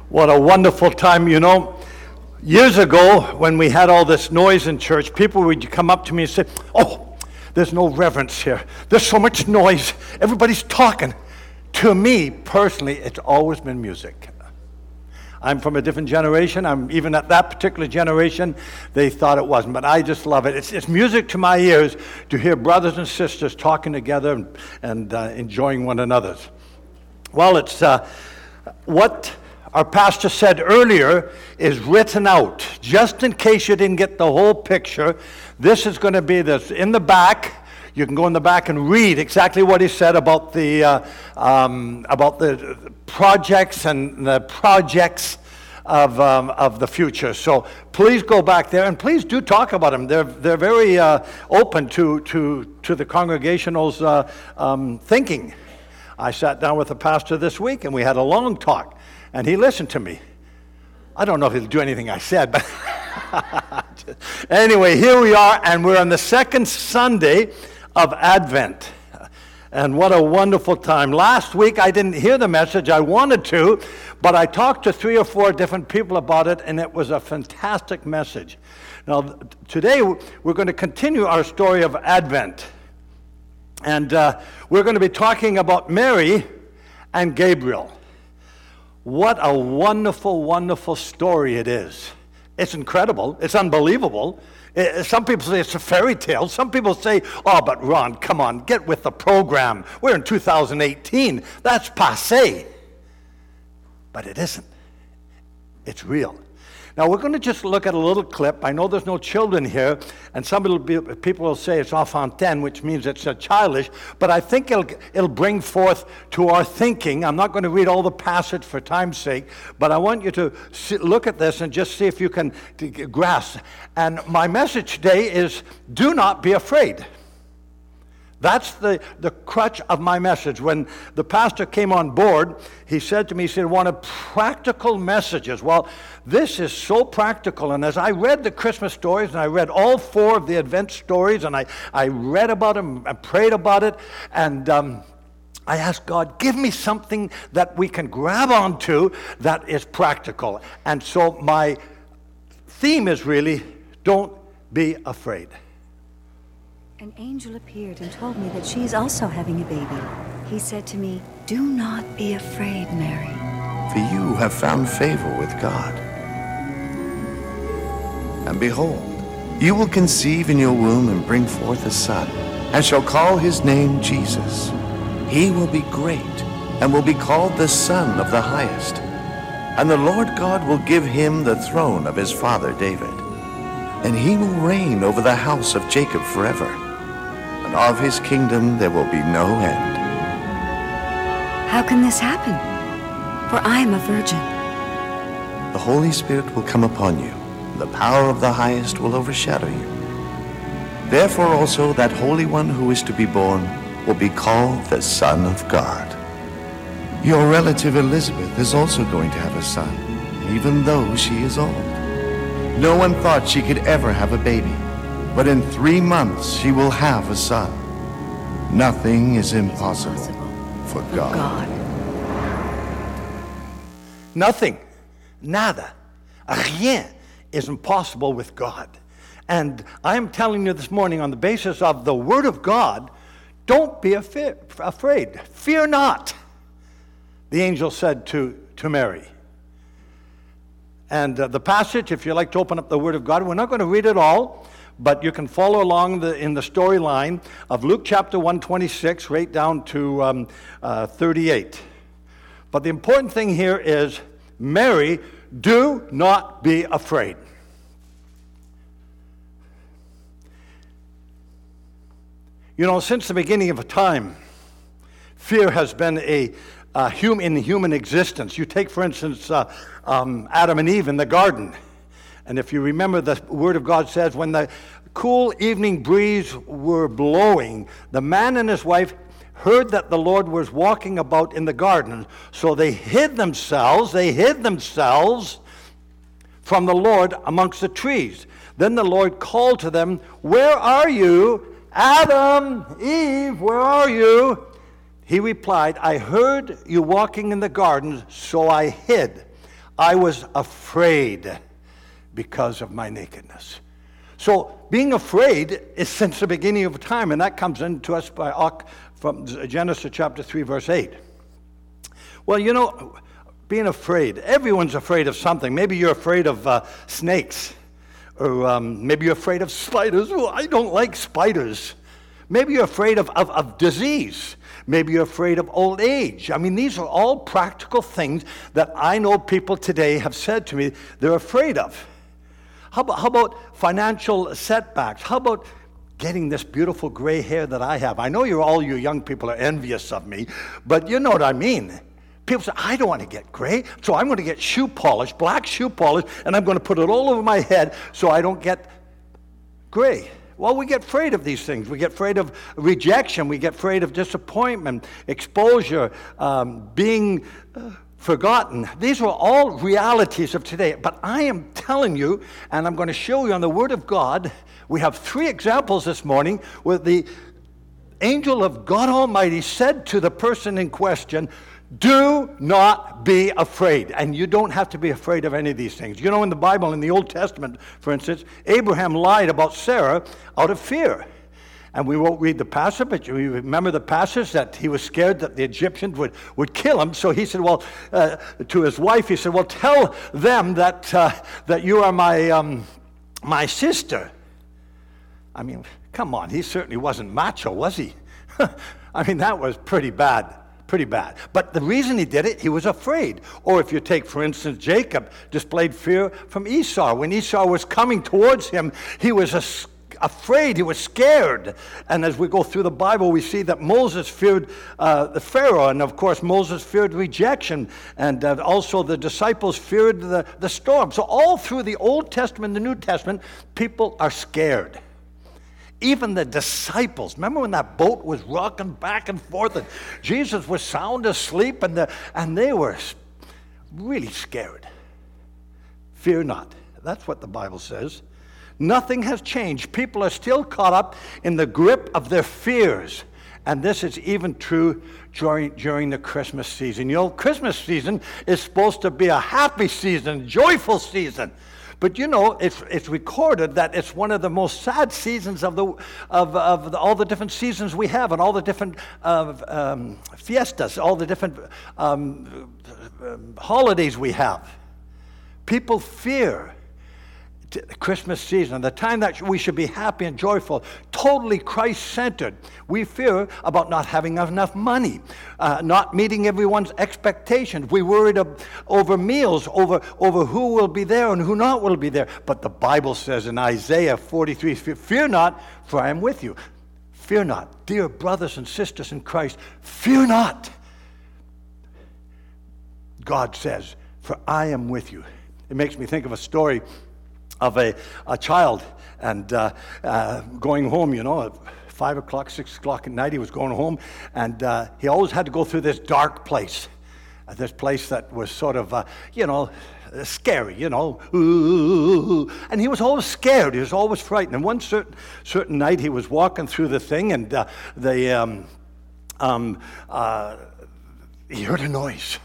What a wonderful time. Years ago, when we had all this noise in church, people would come up to me and say, "Oh, there's no reverence here. There's so much noise. Everybody's talking." To me, personally, it's always been music. I'm from a different generation. I'm even at that particular generation, they thought it wasn't. But I just love it. It's music to my ears to hear brothers and sisters talking together and enjoying one another. Well, it's what our pastor said earlier is written out. Just in case you didn't get the whole picture, this is going to be this. In the back, you can go in the back and read exactly what he said about the projects and the projects of the future. So please go back there and please do talk about them. They're very open to the congregational's thinking. I sat down with the pastor this week and we had a long talk. And he listened to me. I don't know if he'll do anything I said, but anyway, here we are, and we're on the second Sunday of Advent. And what a wonderful time. Last week, I didn't hear the message. I wanted to, but I talked to 3 or 4 different people about it, and it was a fantastic message. Now, today, we're going to continue our story of Advent. And we're going to be talking about Mary and Gabriel. What a wonderful, wonderful story it is. It's incredible. It's unbelievable. Some people say it's a fairy tale. Some people say, "Oh, but Ron, come on, get with the program. We're in 2018. That's passé." But it isn't. It's real. Now, we're going to just look at a little clip. I know there's no children here, and people will say it's enfantine, which means it's childish, but I think it'll bring forth to our thinking. I'm not going to read all the passage for time's sake, but I want you to look at this and just see if you can grasp. And my message today is, do not be afraid. That's the crutch of my message. When the pastor came on board, he said to me, he said, "I wanted practical messages." Well, this is so practical. And as I read the Christmas stories, and I read all 4 of the Advent stories, and I read about them, I prayed about it, and I asked God, give me something that we can grab onto that is practical. And so my theme is really, don't be afraid. An angel appeared and told me that she's also having a baby. He said to me, "Do not be afraid, Mary. For you have found favor with God. And behold, you will conceive in your womb and bring forth a son, and shall call his name Jesus. He will be great, and will be called the Son of the Highest. And the Lord God will give him the throne of his father David. And he will reign over the house of Jacob forever. And of his kingdom there will be no end." How can this happen? For I am a virgin. The Holy Spirit will come upon you. The power of the Highest will overshadow you. Therefore also that Holy One who is to be born will be called the Son of God. Your relative Elizabeth is also going to have a son, even though she is old. No one thought she could ever have a baby, but in 3 months she will have a son. Nothing is impossible for God. Nothing, nada, rien is impossible with God. And I'm telling you this morning on the basis of the Word of God, don't be afraid. Fear not, the angel said to Mary. And the passage, if you like to open up the Word of God, we're not going to read it all, but you can follow along in the storyline of Luke chapter 126 right down to 38. But the important thing here is, Mary, do not be afraid. Since the beginning of time, fear has been in human existence. You take, for instance, Adam and Eve in the garden. And if you remember, the Word of God says, when the cool evening breeze were blowing, the man and his wife heard that the Lord was walking about in the garden. So they hid themselves from the Lord amongst the trees. Then the Lord called to them, "Where are you? Adam, Eve, where are you?" He replied, "I heard you walking in the garden, so I hid. I was afraid because of my nakedness. So being afraid is since the beginning of time, and that comes into us from Genesis chapter 3, verse 8. Well, you know, being afraid, everyone's afraid of something. Maybe you're afraid of snakes, or maybe you're afraid of spiders. Oh, I don't like spiders. Maybe you're afraid of disease. Maybe you're afraid of old age. I mean, these are all practical things that I know people today have said to me they're afraid of. How about financial setbacks? How about getting this beautiful gray hair that I have? I know all you young people are envious of me, but you know what I mean. People say, I don't want to get gray, so I'm going to get shoe polish, black shoe polish, and I'm going to put it all over my head so I don't get gray. Well, we get afraid of these things. We get afraid of rejection. We get afraid of disappointment, exposure, being forgotten. These are all realities of today. But I am telling you, and I'm going to show you on the Word of God, we have 3 examples this morning where the angel of God Almighty said to the person in question, do not be afraid. And you don't have to be afraid of any of these things. You know, in the Bible, in the Old Testament, for instance, Abraham lied about Sarah out of fear. And we won't read the passage, but you remember the passage that he was scared that the Egyptians would kill him. So he said, well, to his wife, he said, well, tell them that you are my sister. I mean, come on, he certainly wasn't macho, was he? I mean, that was pretty bad. But the reason he did it, he was afraid. Or if you take, for instance, Jacob displayed fear from Esau. When Esau was coming towards him, he was afraid, he was scared. And as we go through the Bible, we see that Moses feared the Pharaoh, and of course Moses feared rejection, and also the disciples feared the storm. So all through the Old Testament and the New Testament, people are scared. Even the disciples, remember when that boat was rocking back and forth and Jesus was sound asleep and they were really scared. Fear not. That's what the Bible says. Nothing has changed. People are still caught up in the grip of their fears. And this is even true during the Christmas season. You know, Christmas season is supposed to be a happy season, joyful season. But you know, it's recorded that it's one of the most sad seasons of all the different seasons we have, and all the different fiestas, all the different holidays we have. People fear the Christmas season, the time that we should be happy and joyful, totally Christ-centered. We fear about not having enough money, not meeting everyone's expectations. We worried over meals, over who will be there and who not will be there. But the Bible says in Isaiah 43, fear not, for I am with you. Fear not. Dear brothers and sisters in Christ, fear not. God says, for I am with you. It makes me think of a story of a child and going home, you know, at 5 o'clock, 6 o'clock at night, he was going home, and he always had to go through this dark place, this place that was sort of, scary, you know, and he was always scared, he was always frightened. And one certain night he was walking through the thing, and he heard a noise.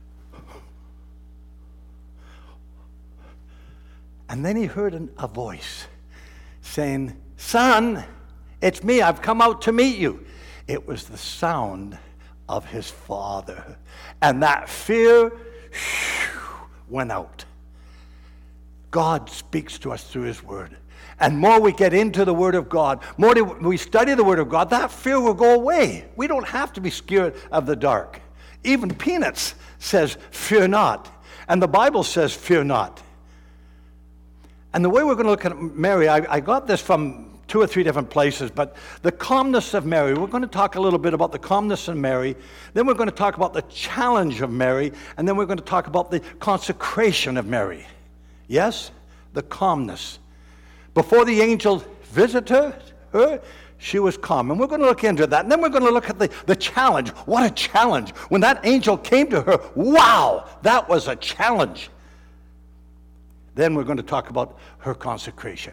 And then he heard a voice saying, son, it's me, I've come out to meet you. It was the sound of his father. And that fear went out. God speaks to us through his word. And more we get into the word of God, more we study the word of God, that fear will go away. We don't have to be scared of the dark. Even Peanuts says, fear not. And the Bible says, fear not. And the way we're going to look at Mary, I got this from 2 or 3 different places, but the calmness of Mary, we're going to talk a little bit about the calmness of Mary, then we're going to talk about the challenge of Mary, and then we're going to talk about the consecration of Mary. Yes? The calmness. Before the angel visited her, she was calm. And we're going to look into that. And then we're going to look at the challenge. What a challenge. When that angel came to her, wow, that was a challenge. Then we're going to talk about her consecration.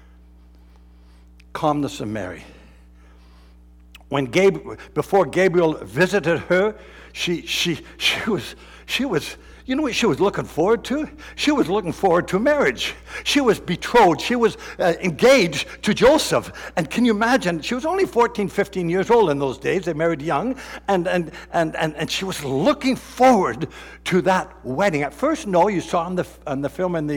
Calmness of Mary. Before Gabriel visited her, she was You know what she was looking forward to? She was looking forward to marriage. She was betrothed. She was engaged to Joseph. And can you imagine? She was only 14, 15 years old in those days. They married young. And she was looking forward to that wedding. At first, no, you saw on the film in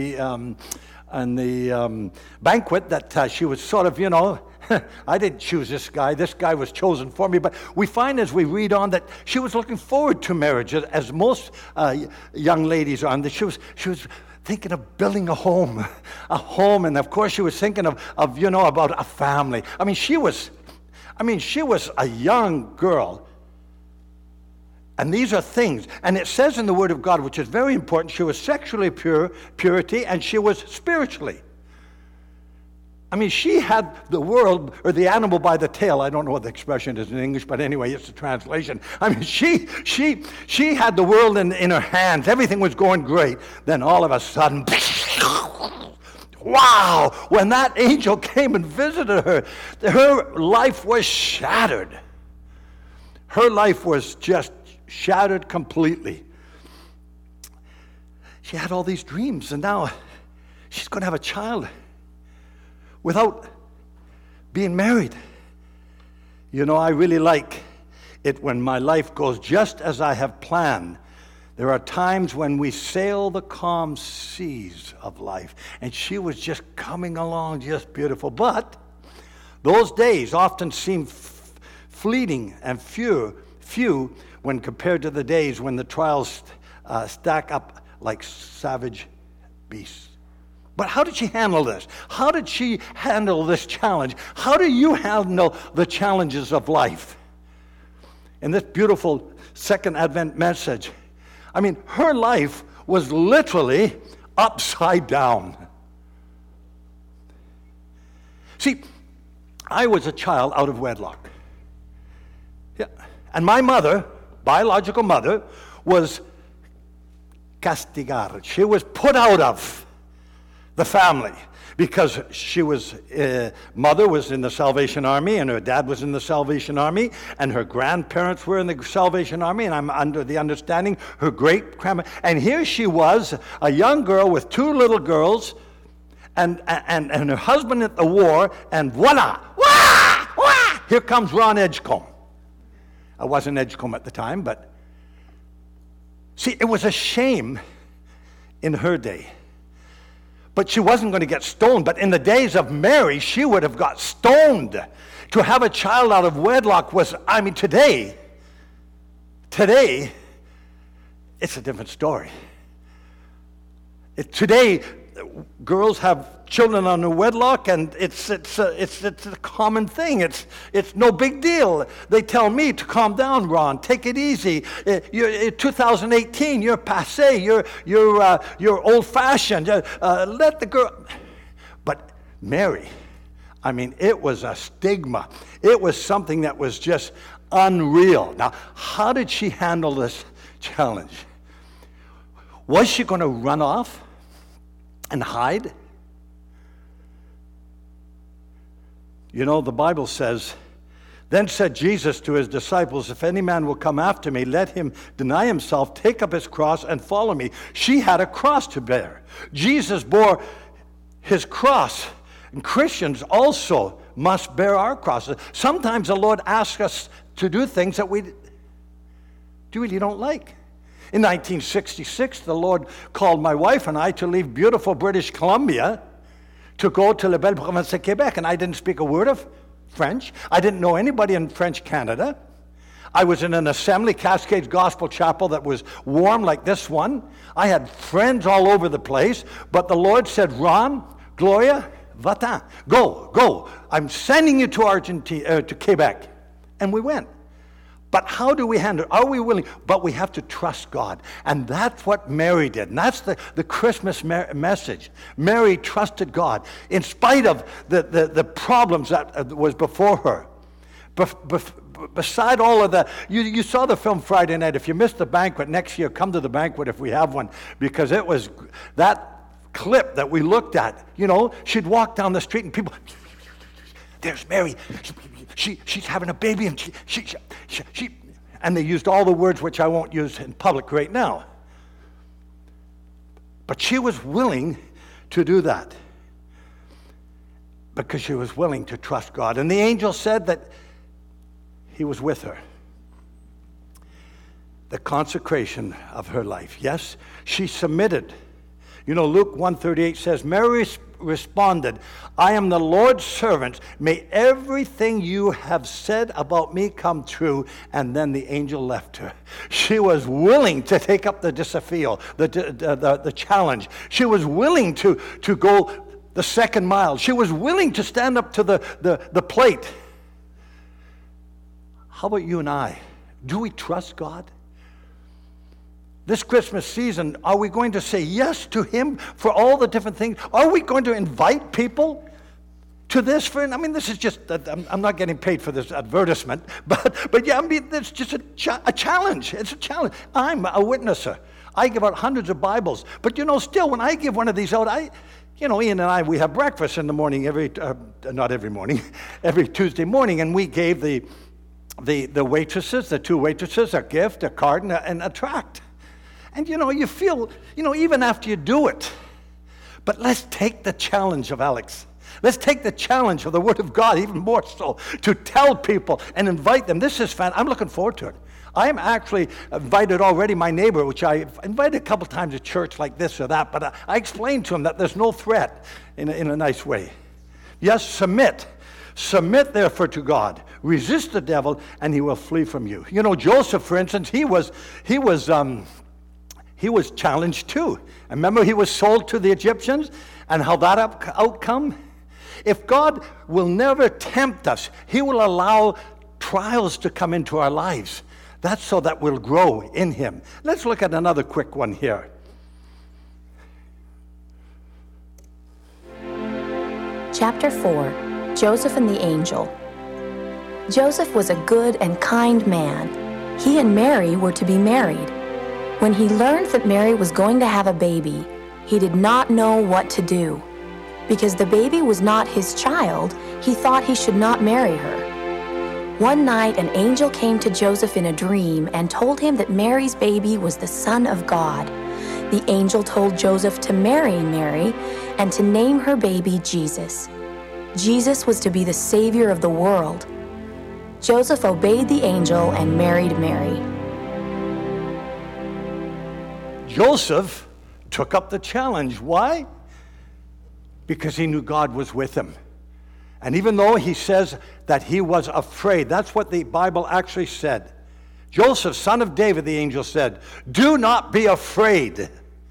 the banquet that she was sort of, you know, I didn't choose this guy was chosen for me, but we find as we read on that she was looking forward to marriage, as most young ladies are, and that she was thinking of building a home, and of course she was thinking of you know, about a family. I mean, she was a young girl. And these are things, and it says in the Word of God, which is very important, she was sexually purity, and she was spiritually. I mean, she had the world, or the animal by the tail. I don't know what the expression is in English, but anyway, it's a translation. I mean, she had the world in her hands. Everything was going great. Then all of a sudden, wow, when that angel came and visited her, her life was shattered. Her life was just shattered completely. She had all these dreams, and now she's going to have a child without being married. You know, I really like it when my life goes just as I have planned. There are times when we sail the calm seas of life, and she was just coming along just beautiful. But those days often seem fleeting and few when compared to the days when the trials stack up like savage beasts. But how did she handle this? How did she handle this challenge? How do you handle the challenges of life? In this beautiful second Advent message, I mean, her life was literally upside down. See, I was a child out of wedlock. Yeah. And my mother, biological mother, was castigar. She was put out of the family because she was, mother was in the Salvation Army, and her dad was in the Salvation Army, and her grandparents were in the Salvation Army, and I'm under the understanding her great-grandma. And here she was, a young girl with two little girls, and her husband at the war, and voila, wah, wah, here comes Ron Edgecombe. I wasn't Edgecombe at the time, but see, it was a shame in her day. But she wasn't going to get stoned. But in the days of Mary, she would have got stoned. To have a child out of wedlock was, I mean, today, it's a different story. Today, girls have children under wedlock, and it's a common thing. It's no big deal. They tell me to calm down, Ron. Take it easy. You're 2018. You're passé. You're old-fashioned. Let the girl. But Mary, I mean, it was a stigma. It was something that was just unreal. Now, how did she handle this challenge? Was she going to run off and hide? You know, the Bible says, then said Jesus to his disciples, if any man will come after me, let him deny himself, take up his cross, and follow me. She had a cross to bear. Jesus bore his cross, and Christians also must bear our crosses. Sometimes the Lord asks us to do things that we really don't like. In 1966, the Lord called my wife and I to leave beautiful British Columbia to go to La Belle Province de Quebec, and I didn't speak a word of French. I didn't know anybody in French Canada. I was in an assembly, Cascades Gospel Chapel, that was warm like this one. I had friends all over the place, but the Lord said, Ron, Gloria, va-t'en, go. I'm sending you to Argentina, to Quebec. And we went. But how do we handle it? Are we willing? But we have to trust God. And that's what Mary did. And that's the Christmas message. Mary trusted God in spite of the problems that was before her. Beside all of that, you saw the film Friday night. If you missed the banquet, next year come to the banquet if we have one, because it was that clip that we looked at. You know, she'd walk down the street and people, there's Mary. She's having a baby, and she and they used all the words which I won't use in public right now. But she was willing to do that because she was willing to trust God. And the angel said that he was with her. The consecration of her life. Yes, she submitted. You know, Luke 1:38 says, Mary responded, I am the Lord's servant. May everything you have said about me come true. And then the angel left her. She was willing to take up the desafio, the challenge. She was willing to go the second mile. She was willing to stand up to the plate. How about you and I? Do we trust God? This Christmas season, are we going to say yes to him for all the different things? Are we going to invite people to this? I mean, this is just, I'm not getting paid for this advertisement, but yeah, I mean, it's just a challenge. It's a challenge. I'm a witnesser. I give out hundreds of Bibles. But, you know, still, when I give one of these out, Ian and I, we have breakfast in the morning not every morning, every Tuesday morning, and we gave the waitresses, the two waitresses, a gift, a card, and a tract. And, you know, you feel, even after you do it, but let's take the challenge of Alex. Let's take the challenge of the Word of God, even more so, to tell people and invite them. This is fun. I'm looking forward to it. I am actually invited already my neighbor, which I invited a couple times to church like this or that, but I explained to him that there's no threat in a nice way. Yes, submit. Submit, therefore, to God. Resist the devil, and he will flee from you. You know, Joseph, for instance, he was challenged too. Remember, he was sold to the Egyptians, and how that outcome? If God will never tempt us, he will allow trials to come into our lives. That's so that we'll grow in him. Let's look at another quick one here. Chapter 4, Joseph and the Angel. Joseph was a good and kind man. He and Mary were to be married. When he learned that Mary was going to have a baby, he did not know what to do. Because the baby was not his child, he thought he should not marry her. One night, an angel came to Joseph in a dream and told him that Mary's baby was the Son of God. The angel told Joseph to marry Mary and to name her baby Jesus. Jesus was to be the Savior of the world. Joseph obeyed the angel and married Mary. Joseph took up the challenge. Why? Because he knew God was with him. And even though he says that he was afraid, that's what the Bible actually said. Joseph, son of David, the angel said, do not be afraid.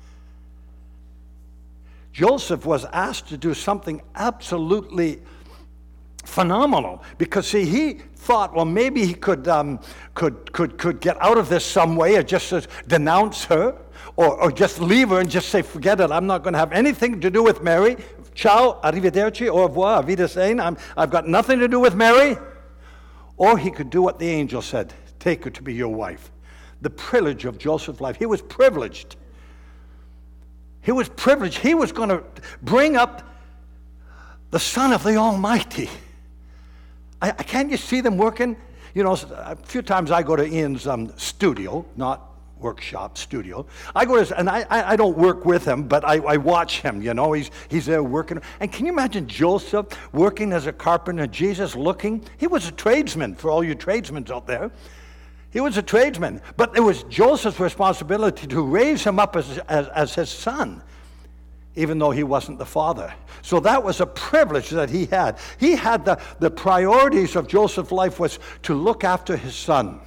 Joseph was asked to do something absolutely phenomenal, because see, he thought, well, maybe he could get out of this some way, or just denounce her, or just leave her and just say, forget it, I'm not going to have anything to do with Mary. Ciao, arrivederci, au revoir, wiedersehen, I've got nothing to do with Mary. Or he could do what the angel said, take her to be your wife. The privilege of Joseph's life. He was privileged. He was privileged. He was going to bring up the Son of the Almighty. Can't you see them working? You know, a few times I go to Ian's studio, not workshop, studio. I go to, and I don't work with him, but I watch him, you know. He's there working. And can you imagine Joseph working as a carpenter, Jesus looking? He was a tradesman, for all you tradesmen out there. He was a tradesman. But it was Joseph's responsibility to raise him up as his son, even though he wasn't the father. So that was a privilege that he had. He had the priorities of Joseph's life was to look after his son.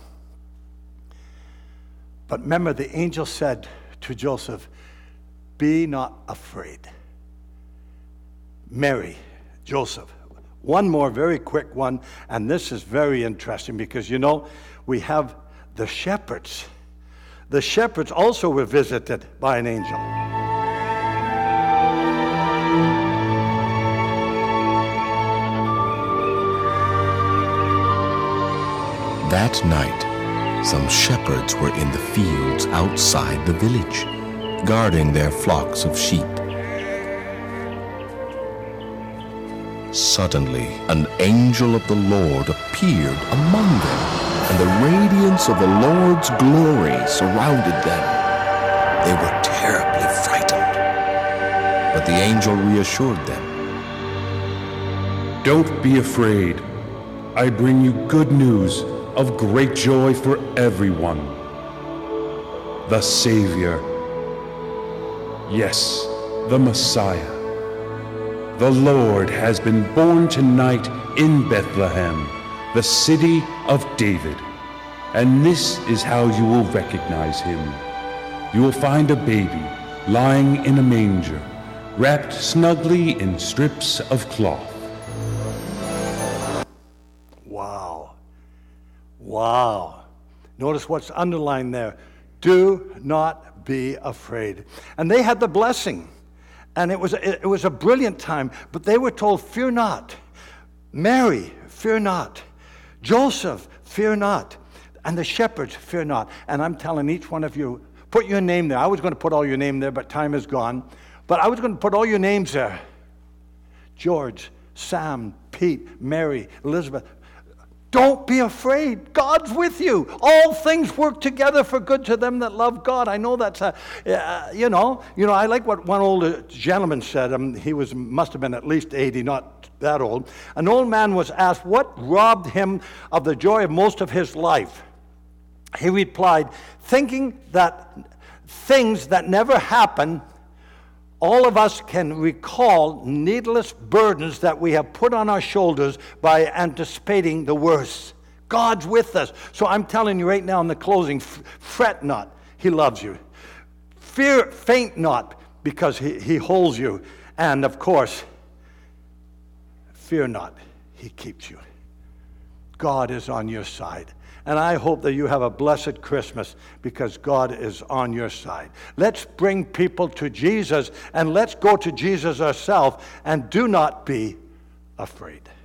But remember, the angel said to Joseph, be not afraid. Mary, Joseph. One more very quick one, and this is very interesting because, you know, we have the shepherds. The shepherds also were visited by an angel. That night, some shepherds were in the fields outside the village, guarding their flocks of sheep. Suddenly, an angel of the Lord appeared among them, and the radiance of the Lord's glory surrounded them. They were terribly frightened. But the angel reassured them. Don't be afraid. I bring you good news of great joy for everyone. The Savior, yes, the Messiah, the Lord has been born tonight in Bethlehem, the city of David. And this is how you will recognize him. You will find a baby lying in a manger, wrapped snugly in strips of cloth. Wow. Wow. Notice what's underlined there. Do not be afraid. And they had the blessing. And it was a brilliant time. But they were told, fear not. Mary, fear not. Joseph, fear not. And the shepherds, fear not. And I'm telling each one of you, put your name there. I was going to put all your name there, but time is gone. But I was going to put all your names there. George, Sam, Pete, Mary, Elizabeth. Don't be afraid. God's with you. All things work together for good to them that love God. I know that's I like what one old gentleman said. He must have been at least 80, not that old. An old man was asked what robbed him of the joy of most of his life. He replied, thinking that things that never happen. All of us can recall needless burdens that we have put on our shoulders by anticipating the worst. God's with us. So I'm telling you right now in the closing, fret not. He loves you. Faint not, because he holds you. And of course, fear not. He keeps you. God is on your side. And I hope that you have a blessed Christmas because God is on your side. Let's bring people to Jesus and let's go to Jesus ourselves and do not be afraid.